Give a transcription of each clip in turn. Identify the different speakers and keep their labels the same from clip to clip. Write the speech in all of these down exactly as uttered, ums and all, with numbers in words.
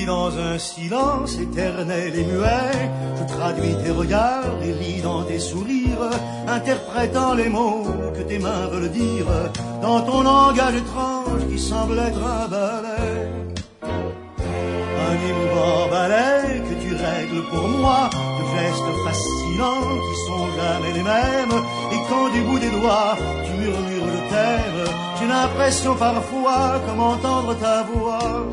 Speaker 1: Puis dans un silence éternel et muet, je traduis tes regards et lis dans tes sourires, interprétant les mots que tes mains veulent dire, dans ton langage étrange qui semble être un ballet. Un émouvant ballet que tu règles pour moi, de gestes fascinants qui sont jamais les mêmes, et quand du bout des doigts tu murmures le thème, j'ai l'impression parfois comme entendre ta voix.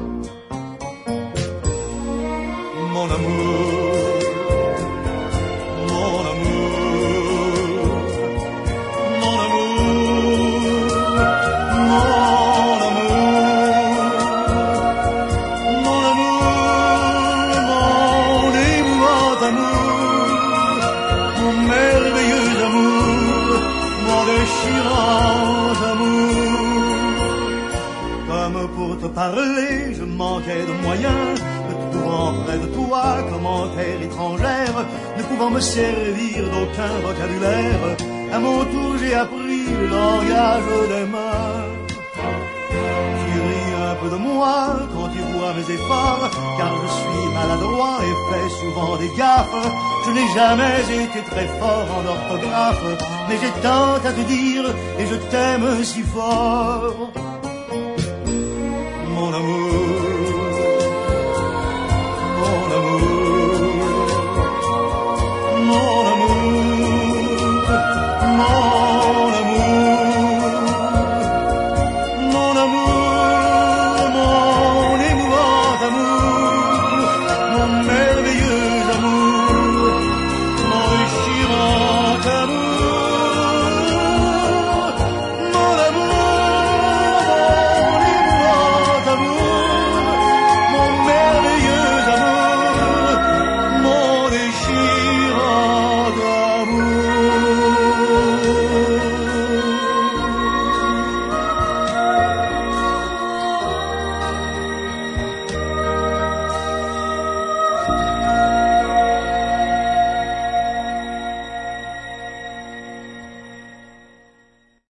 Speaker 1: Mon amour, mon amour, mon amour, mon amour, mon amour, mon émouvant amour, mon merveilleux amour, mon déchirant amour. Comme pour te parler, je manquais de moyens, trouvant près de toi commentaires étrangères, ne pouvant me servir d'aucun vocabulaire. À mon tour j'ai appris le langage des mains. Tu ris un peu de moi quand tu vois mes efforts, car je suis maladroit et fais souvent des gaffes. Je n'ai jamais été très fort en orthographe, mais j'ai tant à te dire et je t'aime si fort. Mon amour,